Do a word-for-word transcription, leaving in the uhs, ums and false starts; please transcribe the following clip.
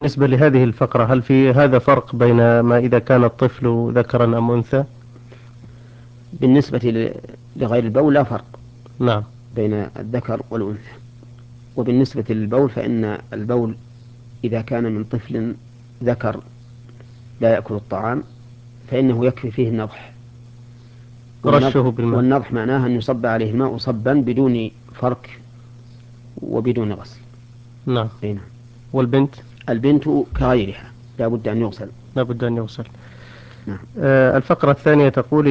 بالنسبة لهذه الفقرة، هل في هذا فرق بين ما إذا كان الطفل ذكرا أم أنثى؟ بالنسبة ل- لغير البول لا فرق نعم. بين الذكر والأنثى. وبالنسبة للبول فإن البول إذا كان من طفل ذكر لا يأكل الطعام فإنه يكفي فيه النضح. والنضح, رشه بالماء. والنضح معناه أن يصب عليه الماء صبا بدون فرك وبدون غسل. نعم. أي نعم. والبنت؟ البنت كغيرها لا بد أن يغسل. لابد أن يغسل. نعم. آه، الفقرة الثانية تقول